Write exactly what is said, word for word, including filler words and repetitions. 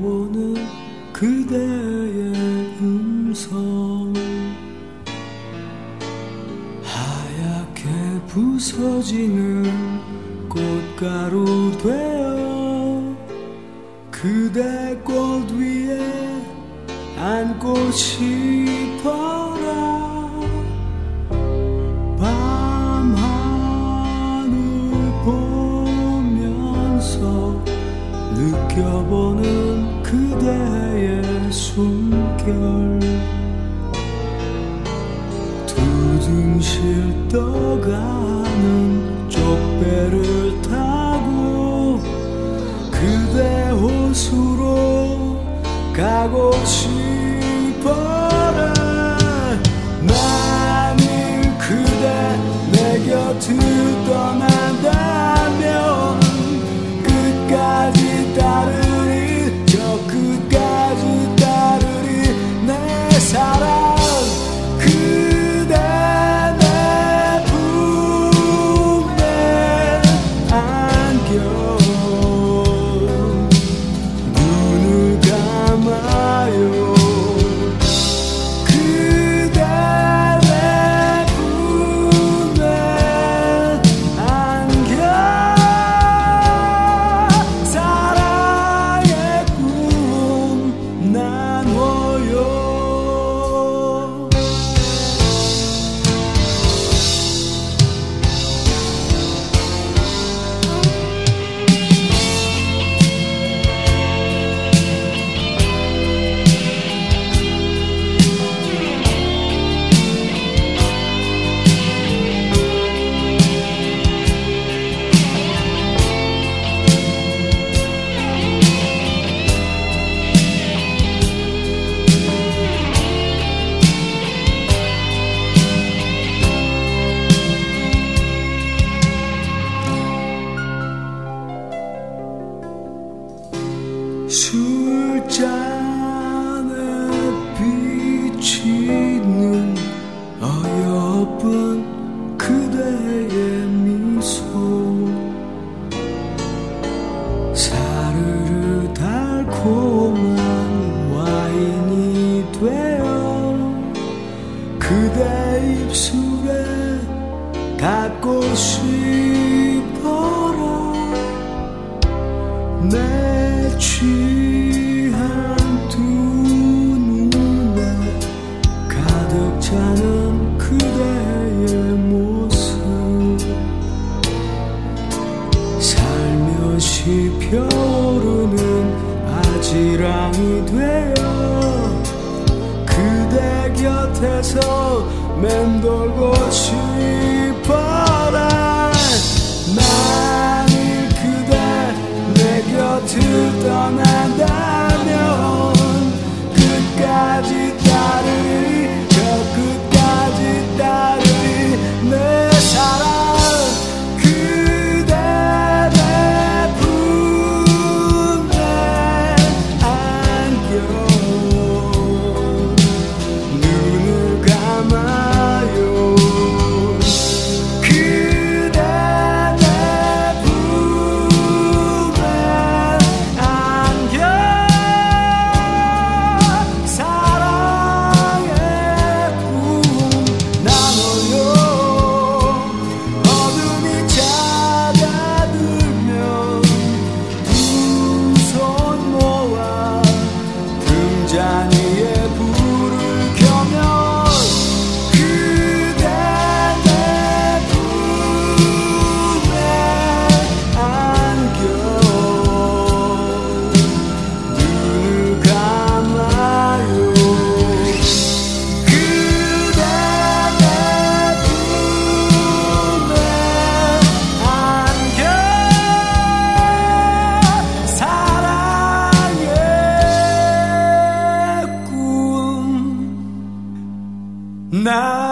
느껴보는 그대의 음성 하얗게 부서지는 꽃가루 되어 그대 꽃 위에 안고 싶어라 느껴보는 그대의 숨결 두둥실 떠가는 쪽배를 타고 그대 호수로 가고 싶어라 만일 그대 내 곁을 떠난다면 끝까지 따르리 저 끝까지 따르리 내 사랑 그대 내 품에 안겨 눈을 감아요 그대 내 품에 안겨 술잔에 비치는 어여쁜 그대의 미소 사르르 달콤한 와인이 되어 그대 입술에 닿고 싶어라 내 취한 두 눈에 가득 차는 그대의 모습 살며시 펴오르는 아지랑이 되어 그대 곁에서 맴돌고 싶어라 만일 그대 내 곁을 떠난다면 끝까지 따르리 저 끝까지 따르리 내 사랑 그대 내 품에 안겨 눈을 감아요 그대 내 품에 안겨 사랑의 꿈 나눠요 어둠이 찾아들면 두 손 모아 등잔위에 불을 켜면 그대 내 품에 안겨 눈을 감아요 그대 내 품에 안겨 사랑의 꿈 나